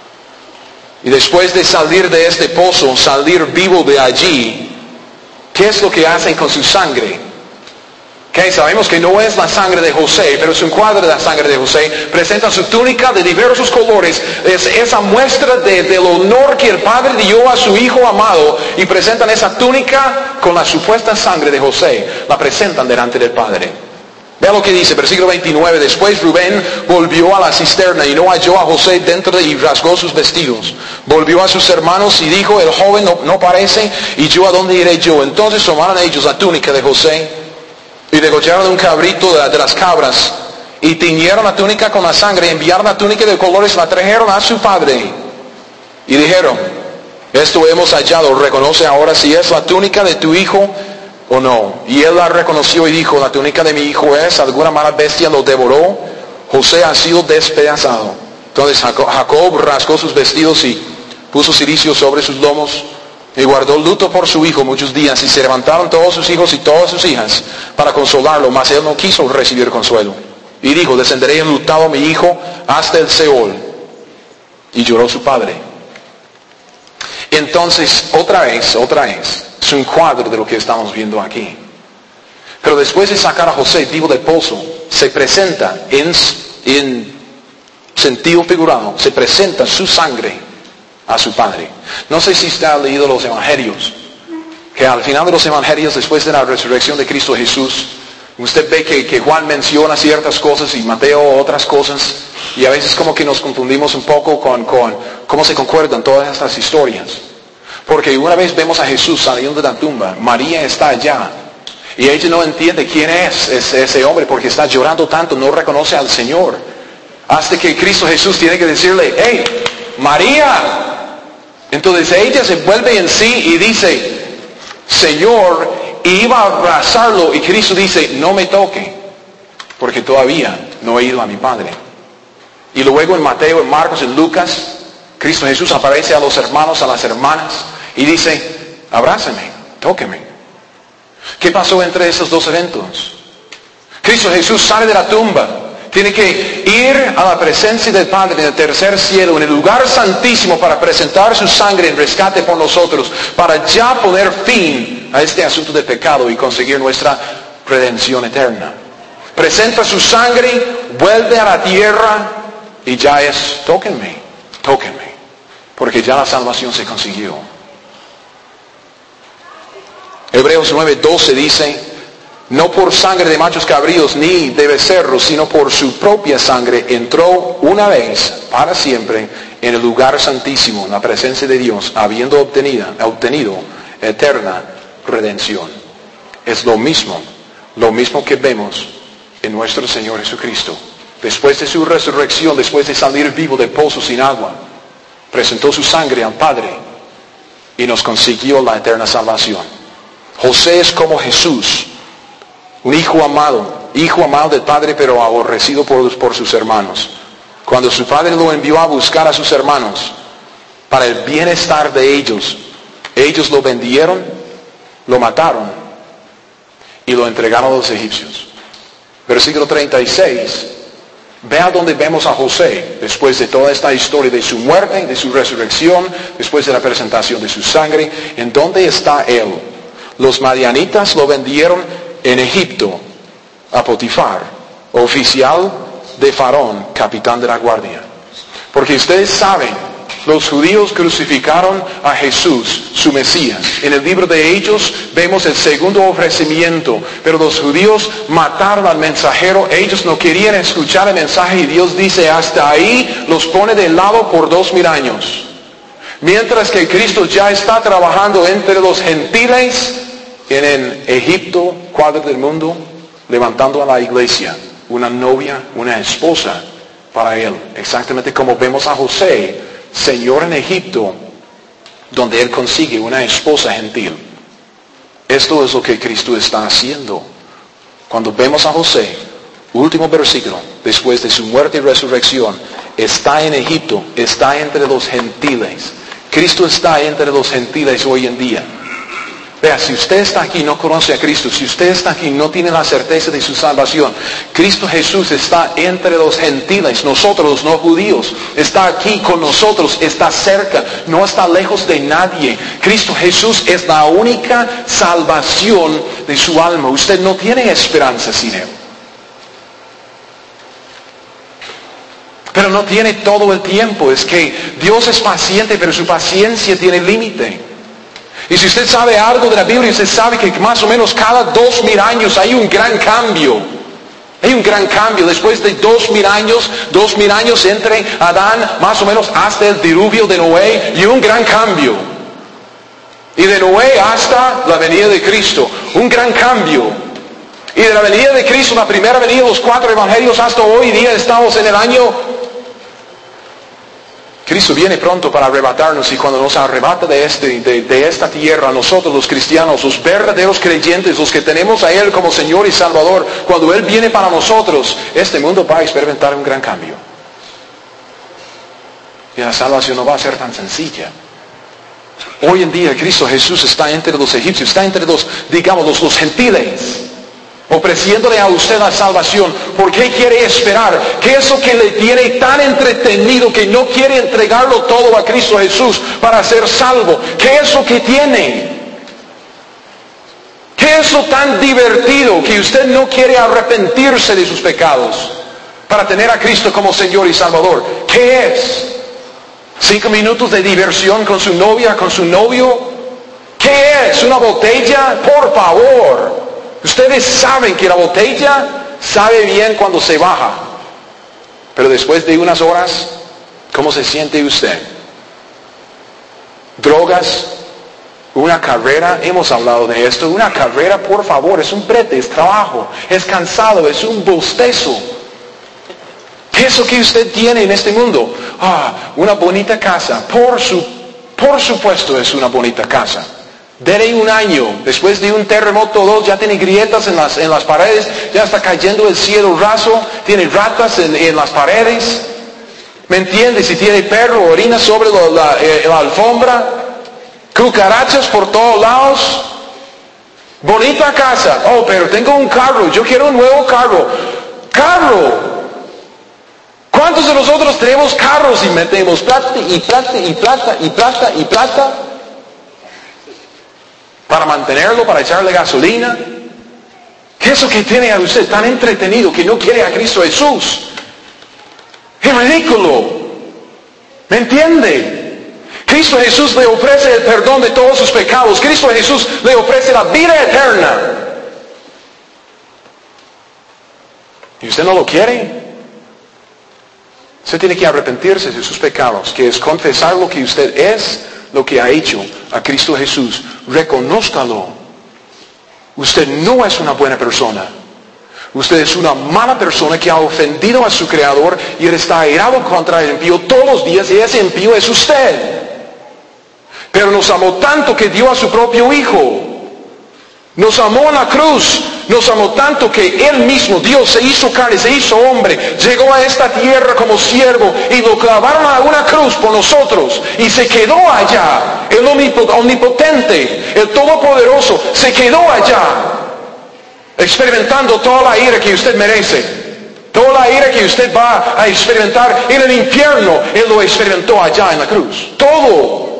Y después de salir de este pozo, salir vivo de allí, ¿qué es lo que hacen con su sangre? Sabemos que no es la sangre de José, pero es un cuadro de la sangre de José. Presenta su túnica de diversos colores. Es esa muestra del honor que el Padre dio a su Hijo amado. Y presentan esa túnica con la supuesta sangre de José. La presentan delante del Padre. Vea lo que dice, versículo 29. Después Rubén volvió a la cisterna y no halló a José dentro y rasgó sus vestidos. Volvió a sus hermanos y dijo, el joven no parece, y yo a dónde iré yo. Entonces tomaron ellos la túnica de José y degollaron un cabrito de las cabras y tiñeron la túnica con la sangre y enviaron la túnica de colores, la trajeron a su padre y dijeron, esto hemos hallado, reconoce ahora si es la túnica de tu hijo o no. Y él la reconoció y dijo, la túnica de mi hijo es, alguna mala bestia lo devoró, José ha sido despedazado. Entonces Jacob rasgó sus vestidos y puso cilicio sobre sus lomos y guardó luto por su hijo muchos días, y se levantaron todos sus hijos y todas sus hijas para consolarlo, mas él no quiso recibir consuelo. Y dijo, descenderé enlutado a mi hijo hasta el Seol. Y lloró su padre. Entonces, otra vez, es un cuadro de lo que estamos viendo aquí. Pero después de sacar a José vivo del pozo, se presenta en sentido figurado, se presenta su sangre a su padre. No sé si usted ha leído los evangelios, que al final de los evangelios, después de la resurrección de Cristo Jesús, usted ve que Juan menciona ciertas cosas y Mateo otras cosas, y a veces como que nos confundimos un poco con cómo se concuerdan todas estas historias. Porque una vez vemos a Jesús saliendo de la tumba, María está allá, y ella no entiende quién es ese hombre porque está llorando tanto, no reconoce al Señor, hasta que Cristo Jesús tiene que decirle, hey, María. Entonces ella se vuelve en sí y dice, Señor, y iba a abrazarlo, y Cristo dice, no me toque, porque todavía no he ido a mi Padre. Y luego en Mateo, en Marcos, en Lucas, Cristo Jesús aparece a los hermanos, a las hermanas, y dice, abrácenme, tóquenme. ¿Qué pasó entre esos dos eventos? Cristo Jesús sale de la tumba, tiene que ir a la presencia del Padre en el tercer cielo, en el lugar santísimo, para presentar su sangre en rescate por nosotros, para ya poner fin a este asunto de pecado y conseguir nuestra redención eterna. Presenta su sangre, vuelve a la tierra y ya es, tóquenme, tóquenme, porque ya la salvación se consiguió. Hebreos 9:12 dice, no por sangre de machos cabríos ni de becerros, sino por su propia sangre entró una vez para siempre en el lugar santísimo, en la presencia de Dios, habiendo obtenido eterna redención. Es lo mismo que vemos en nuestro Señor Jesucristo. Después de su resurrección, después de salir vivo del pozo sin agua, presentó su sangre al Padre y nos consiguió la eterna salvación. José es como Jesús, un hijo amado del Padre, pero aborrecido por sus hermanos. Cuando su padre lo envió a buscar a sus hermanos para el bienestar de ellos, ellos lo vendieron, lo mataron y lo entregaron a los egipcios. Versículo 36. Vea donde vemos a José, después de toda esta historia de su muerte, de su resurrección, después de la presentación de su sangre. ¿En dónde está él? Los madianitas lo vendieron en Egipto a Potifar, oficial de Faraón, capitán de la guardia. Porque ustedes saben, los judíos crucificaron a Jesús, su Mesías. En el libro de Hechos vemos el segundo ofrecimiento, pero los judíos mataron al mensajero. Ellos no querían escuchar el mensaje y Dios dice, hasta ahí los pone de lado por 2000 años. Mientras que Cristo ya está trabajando entre los gentiles en el Egipto, cuadro del mundo, levantando a la iglesia, una novia, una esposa para él. Exactamente como vemos a José, Señor en Egipto, donde él consigue una esposa gentil. Esto es lo que Cristo está haciendo. Cuando vemos a José, último versículo, después de su muerte y resurrección, está en Egipto, está entre los gentiles. Cristo está entre los gentiles hoy en día. Vea, si usted está aquí y no conoce a Cristo, si usted está aquí y no tiene la certeza de su salvación, Cristo Jesús está entre los gentiles, nosotros los no judíos, está aquí con nosotros, está cerca, no está lejos de nadie. Cristo Jesús es la única salvación de su alma. Usted no tiene esperanza sin Él. Pero no tiene todo el tiempo. Es que Dios es paciente, pero su paciencia tiene límite. Y si usted sabe algo de la Biblia, usted sabe que más o menos cada 2000 años hay un gran cambio. Hay un gran cambio. Después de 2000 años entre Adán, más o menos hasta el diluvio de Noé, y un gran cambio. Y de Noé hasta la venida de Cristo, un gran cambio. Y de la venida de Cristo, la primera venida, los 4 evangelios, hasta hoy día estamos en el año. Cristo viene pronto para arrebatarnos, y cuando nos arrebata de esta tierra, nosotros los cristianos, los verdaderos creyentes, los que tenemos a Él como Señor y Salvador, cuando Él viene para nosotros, este mundo va a experimentar un gran cambio. Y la salvación no va a ser tan sencilla. Hoy en día Cristo Jesús está entre los egipcios, está entre los gentiles, ofreciéndole a usted la salvación. ¿Por qué quiere esperar? ¿Qué es lo que le tiene tan entretenido que no quiere entregarlo todo a Cristo Jesús para ser salvo? ¿Qué es lo que tiene? ¿Qué es lo tan divertido que usted no quiere arrepentirse de sus pecados para tener a Cristo como Señor y Salvador? ¿Qué es? 5 minutos de diversión con su novia, con su novio. ¿Qué es? ¿Una botella? Por favor. Ustedes saben que la botella sabe bien cuando se baja, pero después de unas horas, ¿cómo se siente usted? Drogas, una carrera, hemos hablado de esto, una carrera, por favor, es un brete, es trabajo, es cansado, es un bostezo. ¿Qué es lo que usted tiene en este mundo? Una bonita casa, por supuesto es una bonita casa. Dele un año, después de un terremoto o 2, ya tiene grietas en las paredes, ya está cayendo el cielo raso, tiene ratas en las paredes. ¿Me entiendes? Si tiene perro, orina sobre la alfombra, cucarachas por todos lados. Bonita casa. Oh, pero tengo un carro, yo quiero un nuevo carro. ¡Carro! ¿Cuántos de nosotros tenemos carros y metemos plata y plata y plata y plata y plata para mantenerlo, para echarle gasolina? ¿Qué es lo que tiene a usted tan entretenido que no quiere a Cristo Jesús? Es ridículo. ¿Me entiende? Cristo Jesús le ofrece el perdón de todos sus pecados. Cristo Jesús le ofrece la vida eterna. ¿Y usted no lo quiere? Usted tiene que arrepentirse de sus pecados, que es confesar lo que usted es, lo que ha hecho a Cristo Jesús. Reconózcalo. Usted no es una buena persona. Usted es una mala persona que ha ofendido a su Creador y él está airado contra el impío todos los días y ese impío es usted. Pero nos amó tanto que dio a su propio Hijo. Nos amó en la cruz. Nos amó tanto que Él mismo, Dios, se hizo carne, se hizo hombre. Llegó a esta tierra como siervo y lo clavaron a una cruz por nosotros. Y se quedó allá. El omnipotente, el todopoderoso, se quedó allá. Experimentando toda la ira que usted merece. Toda la ira que usted va a experimentar en el infierno, Él lo experimentó allá en la cruz. Todo.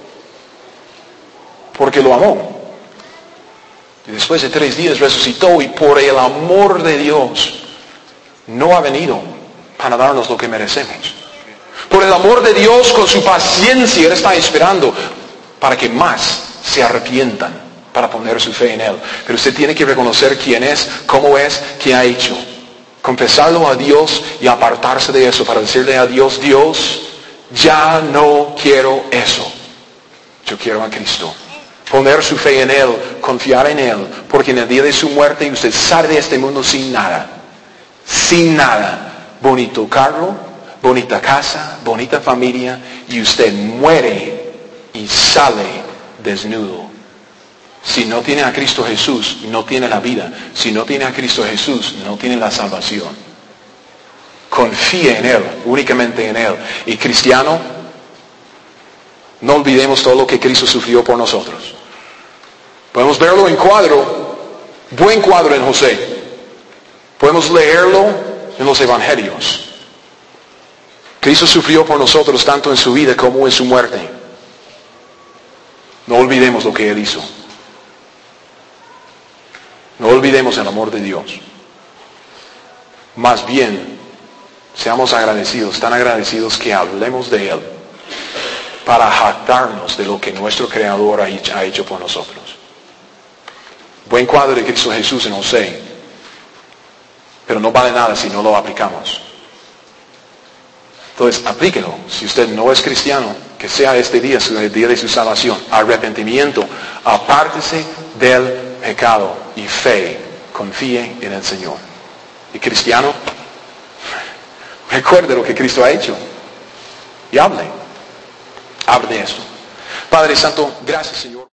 Porque lo amó. Y después de 3 días resucitó y por el amor de Dios no ha venido para darnos lo que merecemos. Por el amor de Dios, con su paciencia, Él está esperando para que más se arrepientan, para poner su fe en Él. Pero usted tiene que reconocer quién es, cómo es, qué ha hecho. Confesarlo a Dios y apartarse de eso para decirle a Dios, Dios, ya no quiero eso. Yo quiero a Cristo. Poner su fe en Él, confiar en Él, porque en el día de su muerte usted sale de este mundo sin nada. Sin nada. Bonito carro, bonita casa, bonita familia, y usted muere y sale desnudo. Si no tiene a Cristo Jesús, no tiene la vida. Si no tiene a Cristo Jesús, no tiene la salvación. Confíe en Él, únicamente en Él. Y cristiano, no olvidemos todo lo que Cristo sufrió por nosotros. Podemos verlo en cuadro, buen cuadro en José. Podemos leerlo en los evangelios. Cristo sufrió por nosotros tanto en su vida como en su muerte. No olvidemos lo que Él hizo. No olvidemos el amor de Dios. Más bien, seamos agradecidos, tan agradecidos que hablemos de Él para jactarnos de lo que nuestro Creador ha hecho por nosotros. Buen cuadro de Cristo Jesús en José, pero no vale nada si no lo aplicamos. Entonces, aplíquelo. Si usted no es cristiano, que sea este día, el día de su salvación, arrepentimiento, apártese del pecado y fe, confíe en el Señor. Y cristiano, recuerde lo que Cristo ha hecho y hable de esto. Padre Santo, gracias, Señor.